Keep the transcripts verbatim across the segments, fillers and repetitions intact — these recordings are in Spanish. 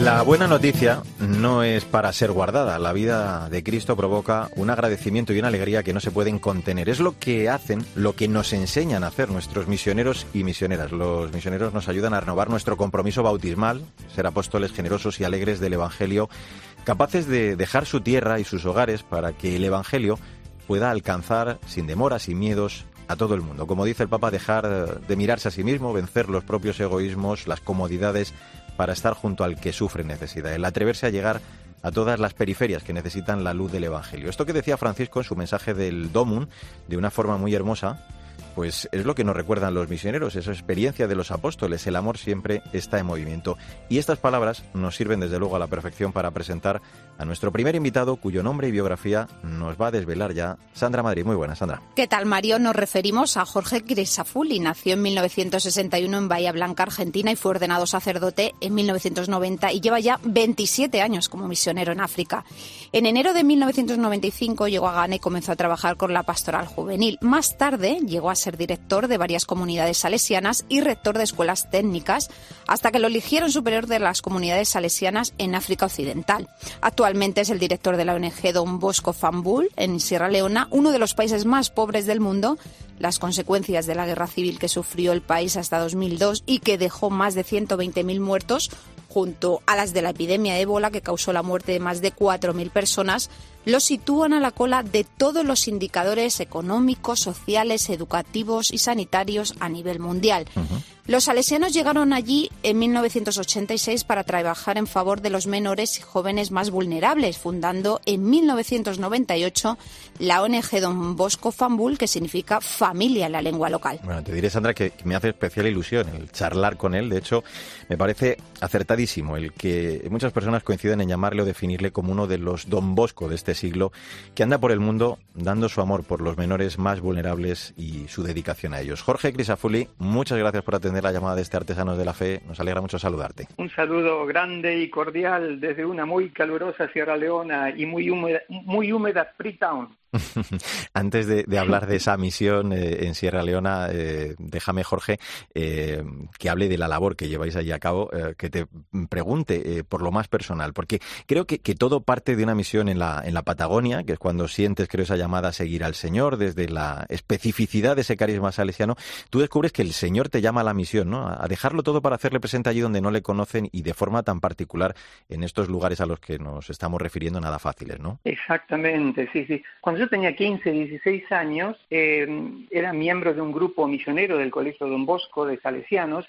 La buena noticia no es para ser guardada. La vida de Cristo provoca un agradecimiento y una alegría que no se pueden contener. Es lo que hacen, lo que nos enseñan a hacer nuestros misioneros y misioneras. Los misioneros nos ayudan a renovar nuestro compromiso bautismal, ser apóstoles generosos y alegres del Evangelio, capaces de dejar su tierra y sus hogares para que el Evangelio pueda alcanzar sin demoras, sin miedos, a todo el mundo. Como dice el Papa, dejar de mirarse a sí mismo, vencer los propios egoísmos, las comodidades, para estar junto al que sufre necesidad, el atreverse a llegar a todas las periferias que necesitan la luz del Evangelio. Esto que decía Francisco en su mensaje del Domum, de una forma muy hermosa, pues es lo que nos recuerdan los misioneros, esa experiencia de los apóstoles. El amor siempre está en movimiento. Y estas palabras nos sirven desde luego a la perfección para presentar a nuestro primer invitado, cuyo nombre y biografía nos va a desvelar ya Sandra Madrid. Muy buena, Sandra. ¿Qué tal, Mario? Nos referimos a Jorge Crisafulli. Nació en mil novecientos sesenta y uno en Bahía Blanca, Argentina, y fue ordenado sacerdote en mil novecientos noventa y lleva ya veintisiete años como misionero en África. En enero de mil novecientos noventa y cinco llegó a Ghana y comenzó a trabajar con la pastoral juvenil. Más tarde llegó a ser director de varias comunidades salesianas y rector de escuelas técnicas, hasta que lo eligieron superior de las comunidades salesianas en África Occidental. Actualmente es el director de la O N G Don Bosco Fambul en Sierra Leona, uno de los países más pobres del mundo. Las consecuencias de la guerra civil que sufrió el país hasta dos mil dos y que dejó más de ciento veinte mil muertos, junto a las de la epidemia de ébola que causó la muerte de más de cuatro mil personas, lo sitúan a la cola de todos los indicadores económicos, sociales, educativos y sanitarios a nivel mundial. Uh-huh. Los salesianos llegaron allí en mil novecientos ochenta y seis para trabajar en favor de los menores y jóvenes más vulnerables, fundando en mil novecientos noventa y ocho la O N G Don Bosco Fambul, que significa familia en la lengua local. Bueno, te diré, Sandra, que me hace especial ilusión el charlar con él. De hecho, me parece acertadísimo el que muchas personas coinciden en llamarle o definirle como uno de los Don Bosco de este siglo, que anda por el mundo dando su amor por los menores más vulnerables y su dedicación a ellos. Jorge Crisafulli, muchas gracias por atender la llamada de este Artesanos de la Fe. Nos alegra mucho saludarte. Un saludo grande y cordial desde una muy calurosa Sierra Leona y muy húmeda, muy húmeda Freetown. Antes de, de hablar de esa misión eh, en Sierra Leona, eh, déjame, Jorge, eh, que hable de la labor que lleváis allí a cabo, eh, que te pregunte eh, por lo más personal, porque creo que, que todo parte de una misión en la, en la Patagonia, que es cuando sientes, creo, esa llamada a seguir al Señor, desde la especificidad de ese carisma salesiano. Tú descubres que el Señor te llama a la misión, ¿no? A dejarlo todo para hacerle presente allí donde no le conocen y de forma tan particular en estos lugares a los que nos estamos refiriendo, nada fáciles, ¿no? Exactamente, sí, sí. Cuando yo tenía quince, dieciséis años, eh, era miembro de un grupo misionero del Colegio Don Bosco de Salesianos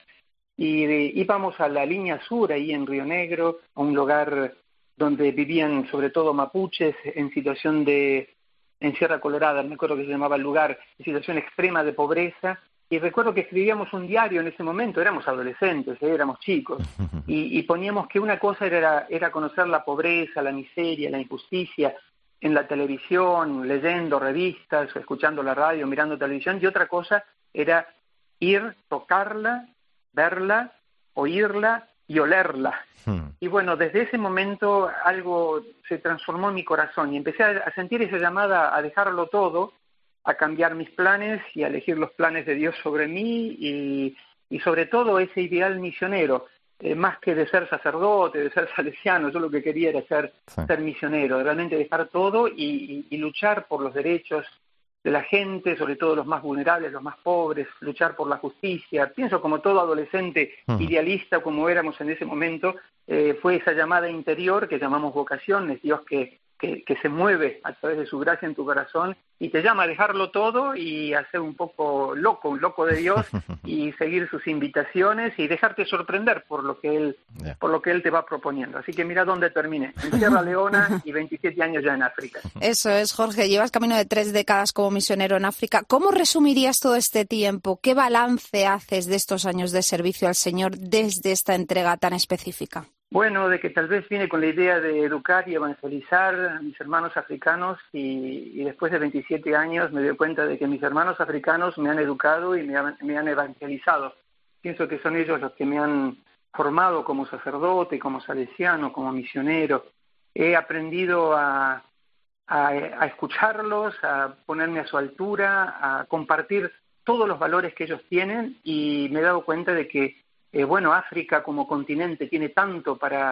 y de, íbamos a la línea sur, ahí en Río Negro, a un lugar donde vivían sobre todo mapuches en situación de, en Sierra Colorada, me acuerdo que se llamaba el lugar, en situación extrema de pobreza. Y recuerdo que escribíamos un diario en ese momento, éramos adolescentes, ¿eh? éramos chicos, y, y poníamos que una cosa era, era conocer la pobreza, la miseria, la injusticia en la televisión, leyendo revistas, escuchando la radio, mirando televisión, y otra cosa era ir, tocarla, verla, oírla y olerla. Hmm. Y bueno, desde ese momento algo se transformó en mi corazón y empecé a, a sentir esa llamada a dejarlo todo, a cambiar mis planes y a elegir los planes de Dios sobre mí y, y sobre todo ese ideal misionero, eh, más que de ser sacerdote, de ser salesiano, yo lo que quería era ser, sí. ser misionero, realmente dejar todo y, y, y luchar por los derechos de la gente, sobre todo los más vulnerables, los más pobres, luchar por la justicia. Pienso como todo adolescente uh-huh. idealista como éramos en ese momento, eh, fue esa llamada interior que llamamos vocación, es Dios que Que, que se mueve a través de su gracia en tu corazón y te llama a dejarlo todo y a ser un poco loco, un loco de Dios y seguir sus invitaciones y dejarte sorprender por lo que él, yeah. por lo que él te va proponiendo. Así que mira dónde terminé, en Sierra Leona y veintisiete años ya en África. Eso es, Jorge, llevas camino de tres décadas como misionero en África. ¿Cómo resumirías todo este tiempo? ¿Qué balance haces de estos años de servicio al Señor desde esta entrega tan específica? Bueno, de que tal vez vine con la idea de educar y evangelizar a mis hermanos africanos y, y después de veintisiete años me doy cuenta de que mis hermanos africanos me han educado y me han, me han evangelizado. Pienso que son ellos los que me han formado como sacerdote, como salesiano, como misionero. He aprendido a, a, a escucharlos, a ponerme a su altura, a compartir todos los valores que ellos tienen y me he dado cuenta de que Eh, bueno, África como continente tiene tanto para,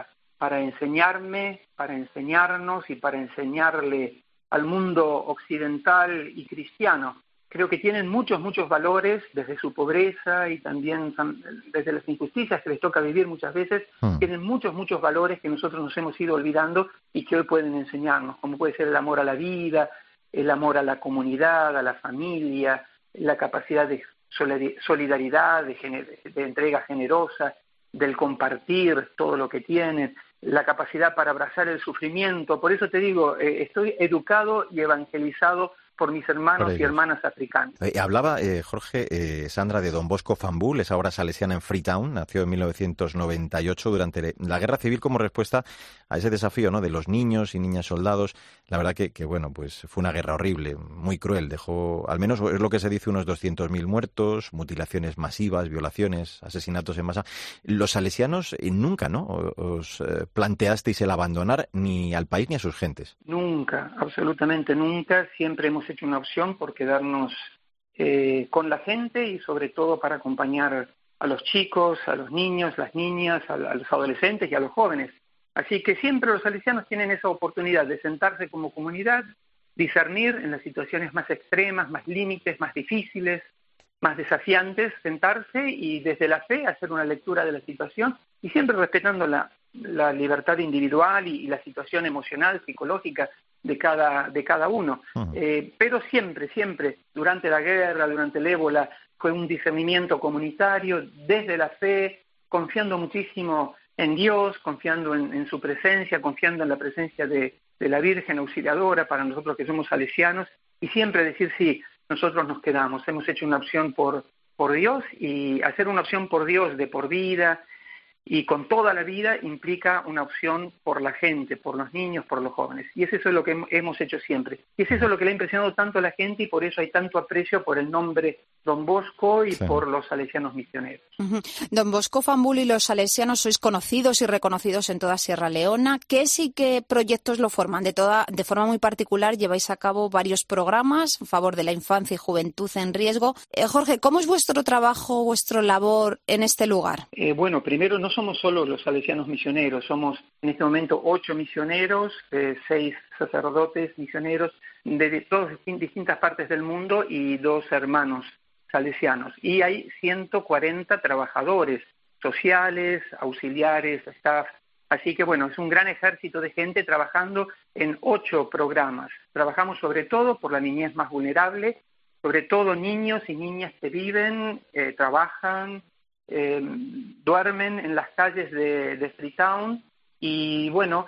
para enseñarme, para enseñarnos y para enseñarle al mundo occidental y cristiano. Creo que tienen muchos, muchos valores desde su pobreza y también desde las injusticias que les toca vivir muchas veces. Mm. Tienen muchos, muchos valores que nosotros nos hemos ido olvidando y que hoy pueden enseñarnos, como puede ser el amor a la vida, el amor a la comunidad, a la familia, la capacidad de solidaridad, de, gener- de entrega generosa, del compartir todo lo que tienen, la capacidad para abrazar el sufrimiento. Por eso te digo, eh, estoy educado y evangelizado por mis hermanos y hermanas africanos. Eh, hablaba, eh, Jorge, eh, Sandra, de Don Bosco Fambul, es ahora salesiana en Freetown, nació en mil novecientos noventa y ocho durante la Guerra Civil como respuesta a ese desafío, ¿no?, de los niños y niñas soldados. La verdad que, que, bueno, pues fue una guerra horrible, muy cruel, dejó, al menos es lo que se dice, unos doscientos mil muertos, mutilaciones masivas, violaciones, asesinatos en masa. Los salesianos eh, nunca, ¿no?, os eh, planteasteis el abandonar ni al país ni a sus gentes. Nunca, absolutamente nunca, siempre hemos hecho una opción por quedarnos eh, con la gente y sobre todo para acompañar a los chicos, a los niños, las niñas, a, a los adolescentes y a los jóvenes. Así que siempre los salesianos tienen esa oportunidad de sentarse como comunidad, discernir en las situaciones más extremas, más límites, más difíciles, más desafiantes, sentarse y desde la fe hacer una lectura de la situación y siempre respetando la, la libertad individual y, y la situación emocional, psicológica de cada de cada uno. Uh-huh. Eh, pero siempre, siempre, durante la guerra, durante el ébola, fue un discernimiento comunitario, desde la fe, confiando muchísimo en Dios, confiando en, en su presencia, confiando en la presencia de, de la Virgen Auxiliadora para nosotros que somos salesianos, y siempre decir, sí, nosotros nos quedamos, hemos hecho una opción por, por Dios, y hacer una opción por Dios de por vida, y con toda la vida implica una opción por la gente, por los niños, por los jóvenes. Y es eso lo que hemos hecho siempre. Y es eso lo que le ha impresionado tanto a la gente y por eso hay tanto aprecio por el nombre Don Bosco y sí. por los salesianos misioneros. Uh-huh. Don Bosco Fambul y los salesianos sois conocidos y reconocidos en toda Sierra Leona. ¿Qué sí qué proyectos lo forman? De, toda, de forma muy particular lleváis a cabo varios programas en favor de la infancia y juventud en riesgo. Eh, Jorge, ¿cómo es vuestro trabajo, vuestra labor en este lugar? Eh, bueno, primero no somos solo los salesianos misioneros, somos en este momento ocho misioneros, eh, seis sacerdotes misioneros de, de todas distintas partes del mundo y dos hermanos salesianos. Y hay ciento cuarenta trabajadores sociales, auxiliares, staff. Así que bueno, es un gran ejército de gente trabajando en ocho programas. Trabajamos sobre todo por la niñez más vulnerable, sobre todo niños y niñas que viven, eh, trabajan, Eh, duermen en las calles de, de Freetown y bueno,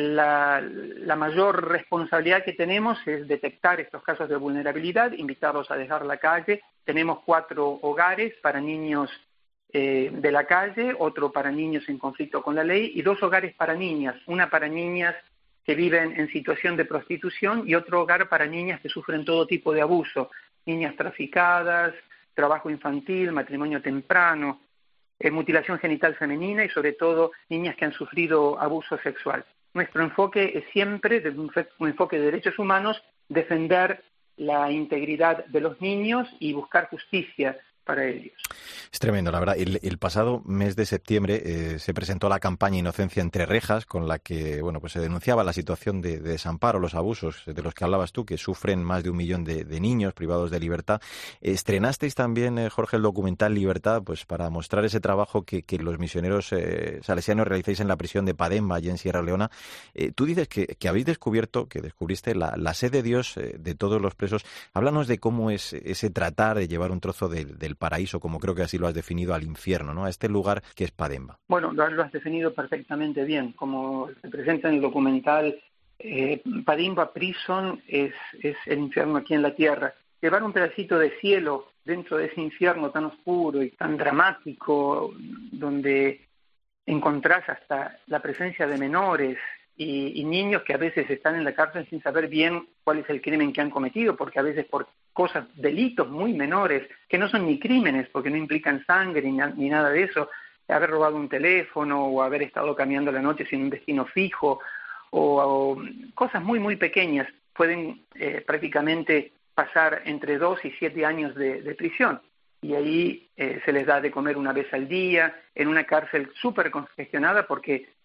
la, la mayor responsabilidad que tenemos es detectar estos casos de vulnerabilidad, invitarlos a dejar la calle. Tenemos cuatro hogares para niños eh, de la calle, otro para niños en conflicto con la ley y dos hogares para niñas, una para niñas que viven en situación de prostitución y otro hogar para niñas que sufren todo tipo de abuso, niñas traficadas, trabajo infantil, matrimonio temprano, eh, mutilación genital femenina y sobre todo niñas que han sufrido abuso sexual. Nuestro enfoque es siempre, desde un, un enfoque de derechos humanos, defender la integridad de los niños y buscar justicia para ellos. Es tremendo, la verdad. El, el pasado mes de septiembre eh, se presentó la campaña Inocencia entre rejas, con la que bueno pues se denunciaba la situación de, de desamparo, los abusos de los que hablabas tú, que sufren más de un millón de, de niños privados de libertad. Estrenasteis también, eh, Jorge, el documental Libertad, pues para mostrar ese trabajo que, que los misioneros eh, salesianos realizáis en la prisión de Pademba, allí en Sierra Leona. Eh, tú dices que, que habéis descubierto, que descubriste la, la sed de Dios eh, de todos los presos. Háblanos de cómo es ese tratar de llevar un trozo del de, paraíso, como creo que así lo has definido, al infierno, ¿no? A este lugar que es Pademba. Bueno, lo, lo has definido perfectamente bien. Como se presenta en el documental, eh, Pademba Prison es, es el infierno aquí en la tierra. Llevar un pedacito de cielo dentro de ese infierno tan oscuro y tan dramático, donde encontrás hasta la presencia de menores y, y niños que a veces están en la cárcel sin saber bien cuál es el crimen que han cometido, porque a veces por cosas, delitos muy menores, que no son ni crímenes, porque no implican sangre ni, na- ni nada de eso, haber robado un teléfono o haber estado caminando la noche sin un destino fijo, o, o cosas muy, muy pequeñas, pueden eh, prácticamente pasar entre dos y siete años de, de prisión. Y ahí eh, se les da de comer una vez al día, en una cárcel súper congestionada, porque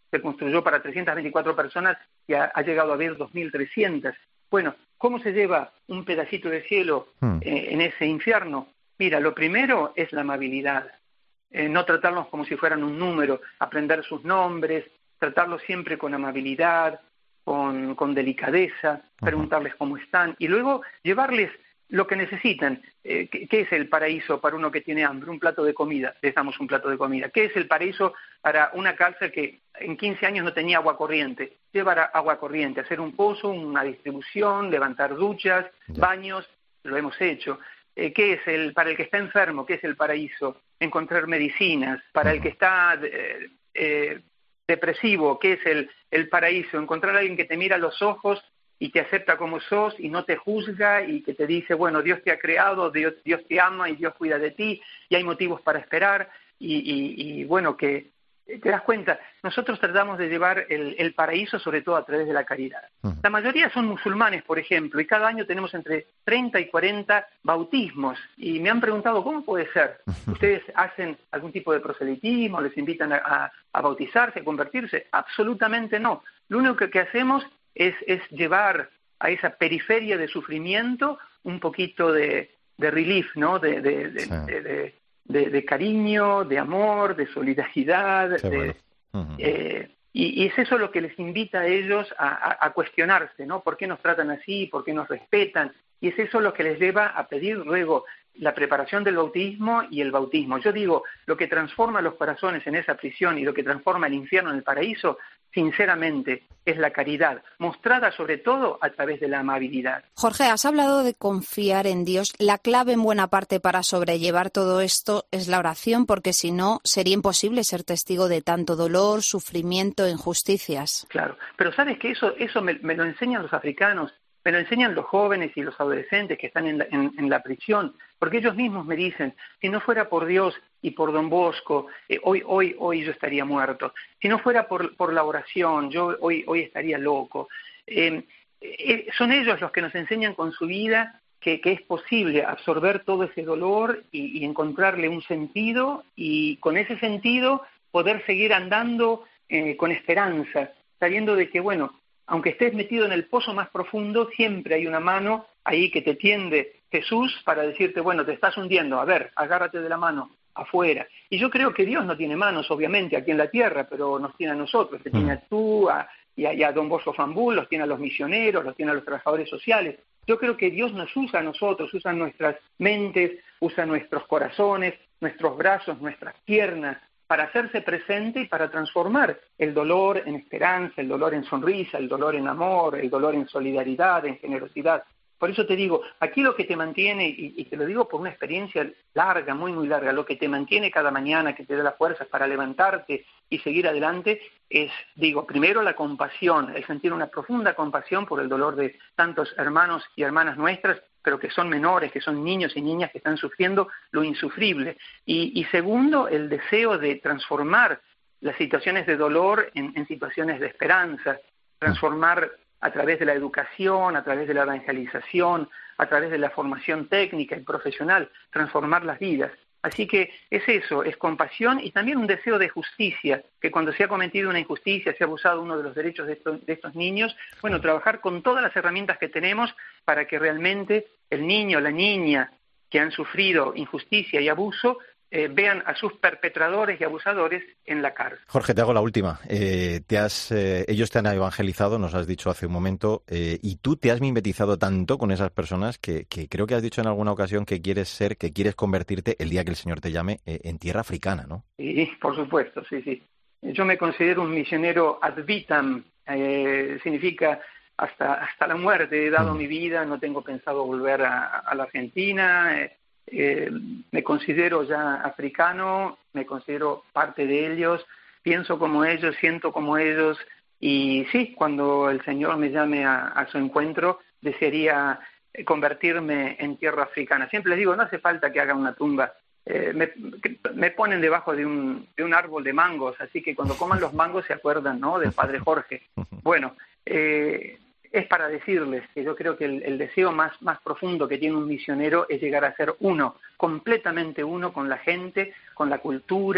se construyó para trescientas veinticuatro personas y ha, ha llegado a haber dos mil trescientas. Bueno, ¿cómo se lleva un pedacito de cielo Hmm. eh, en ese infierno? Mira, lo primero es la amabilidad, eh, no tratarlos como si fueran un número, aprender sus nombres, tratarlos siempre con amabilidad, con, con delicadeza, preguntarles cómo están y luego llevarles lo que necesitan. Eh, ¿qué, ¿Qué es el paraíso para uno que tiene hambre? Un plato de comida, les damos un plato de comida. ¿Qué es el paraíso para una cárcel que en quince años no tenía agua corriente? Llevar agua corriente, hacer un pozo, una distribución, levantar duchas, Ya. baños, lo hemos hecho. Eh, ¿Qué es el para el que está enfermo? ¿Qué es el paraíso? Encontrar medicinas. Para el que está eh, eh, depresivo, ¿qué es el, el paraíso? Encontrar a alguien que te mira a los ojos y te acepta como sos y no te juzga y que te dice, bueno, Dios te ha creado, Dios, Dios te ama y Dios cuida de ti y hay motivos para esperar y, y, y bueno, que te das cuenta, nosotros tratamos de llevar el, el paraíso sobre todo a través de la caridad. Uh-huh. La mayoría son musulmanes, por ejemplo, y cada año tenemos entre treinta y cuarenta bautismos y me han preguntado, ¿cómo puede ser? ¿Ustedes hacen algún tipo de proselitismo, les invitan a, a, a bautizarse, a convertirse? Absolutamente no. Lo único que, que hacemos Es, es llevar a esa periferia de sufrimiento un poquito de, de relief, ¿no? De, de, de, sí. de, de, de, de cariño, de amor, de solidaridad. Sí, de, bueno. uh-huh. eh, y, y es eso lo que les invita a ellos a, a, a cuestionarse, ¿no? ¿Por qué nos tratan así? ¿Por qué nos respetan? Y es eso lo que les lleva a pedir luego la preparación del bautismo y el bautismo. Yo digo, lo que transforma los corazones en esa prisión y lo que transforma el infierno en el paraíso, sinceramente, es la caridad, mostrada sobre todo a través de la amabilidad. Jorge, has hablado de confiar en Dios. La clave en buena parte para sobrellevar todo esto es la oración, porque si no, sería imposible ser testigo de tanto dolor, sufrimiento e injusticias. Claro, pero ¿sabes que eso, eso me, me lo enseñan los africanos? Me lo enseñan los jóvenes y los adolescentes que están en la, en, en la prisión, porque ellos mismos me dicen, si no fuera por Dios y por Don Bosco, eh, hoy, hoy, hoy yo estaría muerto. Si no fuera por, por la oración, yo hoy, hoy estaría loco. Eh, eh, son ellos los que nos enseñan con su vida que, que es posible absorber todo ese dolor y, y encontrarle un sentido y con ese sentido poder seguir andando eh, con esperanza, sabiendo de que, bueno, aunque estés metido en el pozo más profundo, siempre hay una mano ahí que te tiende Jesús para decirte, bueno, te estás hundiendo, a ver, agárrate de la mano afuera. Y yo creo que Dios no tiene manos, obviamente, aquí en la tierra, pero nos tiene a nosotros, te tiene a tú, a, y, a, y a Don Bosco Fambul, los tiene a los misioneros, los tiene a los trabajadores sociales. Yo creo que Dios nos usa a nosotros, usa nuestras mentes, usa nuestros corazones, nuestros brazos, nuestras piernas, para hacerse presente y para transformar el dolor en esperanza, el dolor en sonrisa, el dolor en amor, el dolor en solidaridad, en generosidad. Por eso te digo, aquí lo que te mantiene, y, y te lo digo por una experiencia larga, muy, muy larga, lo que te mantiene cada mañana, que te da las fuerzas para levantarte y seguir adelante, es, digo, primero la compasión, el sentir una profunda compasión por el dolor de tantos hermanos y hermanas nuestras, pero que son menores, que son niños y niñas que están sufriendo lo insufrible. Y, y segundo, el deseo de transformar las situaciones de dolor en, en situaciones de esperanza, transformar a través de la educación, a través de la evangelización, a través de la formación técnica y profesional, transformar las vidas. Así que es eso, es compasión y también un deseo de justicia, que cuando se ha cometido una injusticia, se ha abusado uno de los derechos de estos, de estos niños, bueno, trabajar con todas las herramientas que tenemos para que realmente el niño, la niña que han sufrido injusticia y abuso, eh, vean a sus perpetradores y abusadores en la cárcel. Jorge, te hago la última. Eh, te has, eh, ellos te han evangelizado, nos has dicho hace un momento, eh, y tú te has mimetizado tanto con esas personas que, que creo que has dicho en alguna ocasión que quieres ser, que quieres convertirte el día que el Señor te llame eh, en tierra africana, ¿no? Sí, por supuesto, sí, sí. Yo me considero un misionero ad vitam, eh, significa hasta hasta la muerte. He dado mm. mi vida, no tengo pensado volver a, a la Argentina. Eh, eh, me considero ya africano, me considero parte de ellos, pienso como ellos, siento como ellos. Y sí, cuando el Señor me llame a, a su encuentro, desearía convertirme en tierra africana. Siempre les digo, no hace falta que haga una tumba. Eh, me, me ponen debajo de un, de un árbol de mangos, así que cuando coman los mangos se acuerdan, ¿no?, del Padre Jorge. Bueno, eh, es para decirles que yo creo que el, el deseo más, más profundo que tiene un misionero es llegar a ser uno, completamente uno con la gente, con la cultura,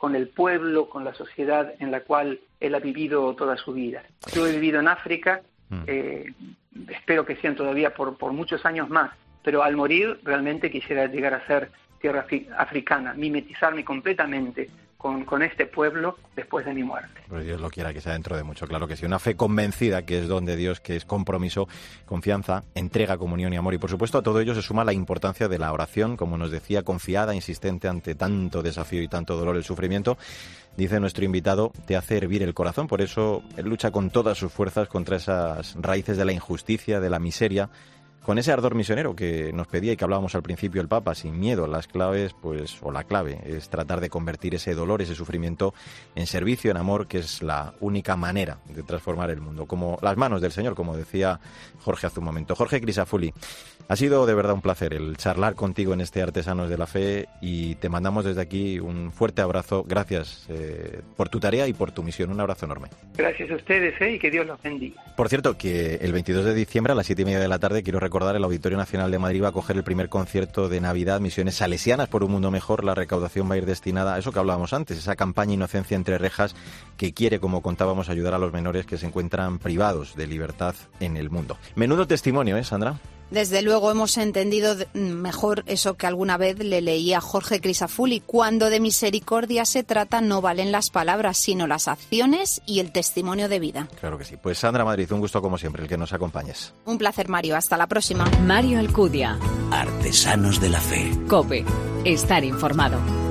con el pueblo, con la sociedad en la cual él ha vivido toda su vida. Yo he vivido en África, eh, espero que sean todavía por, por muchos años más, pero al morir realmente quisiera llegar a ser tierra africana, mimetizarme completamente con, con este pueblo después de mi muerte. Pues Dios lo quiera que sea dentro de mucho, claro que sí. Una fe convencida, que es don de Dios, que es compromiso, confianza, entrega, comunión y amor. Y por supuesto a todo ello se suma la importancia de la oración, como nos decía, confiada, insistente ante tanto desafío y tanto dolor, el sufrimiento. Dice nuestro invitado, te hace hervir el corazón. Por eso él lucha con todas sus fuerzas contra esas raíces de la injusticia, de la miseria, con ese ardor misionero que nos pedía y que hablábamos al principio el Papa, sin miedo. Las claves, pues, o la clave es tratar de convertir ese dolor, ese sufrimiento en servicio, en amor, que es la única manera de transformar el mundo, como las manos del Señor, como decía Jorge hace un momento. Jorge Crisafulli, ha sido de verdad un placer el charlar contigo en este Artesanos de la Fe y te mandamos desde aquí un fuerte abrazo. Gracias eh, por tu tarea y por tu misión. Un abrazo enorme. Gracias a ustedes eh, y que Dios los bendiga. Por cierto, que el veintidós de diciembre a las siete y media de la tarde, quiero recordar, el Auditorio Nacional de Madrid va a coger el primer concierto de Navidad, Misiones Salesianas por un Mundo Mejor. La recaudación va a ir destinada a eso que hablábamos antes, esa campaña Inocencia entre Rejas, que quiere, como contábamos, ayudar a los menores que se encuentran privados de libertad en el mundo. Menudo testimonio, ¿eh, Sandra? Desde luego hemos entendido mejor eso que alguna vez le leía a Jorge Crisafulli. Cuando de misericordia se trata, no valen las palabras, sino las acciones y el testimonio de vida. Claro que sí. Pues Sandra Madrid, un gusto como siempre el que nos acompañes. Un placer, Mario. Hasta la próxima. Mario Alcudia. Artesanos de la Fe. COPE. Estar informado.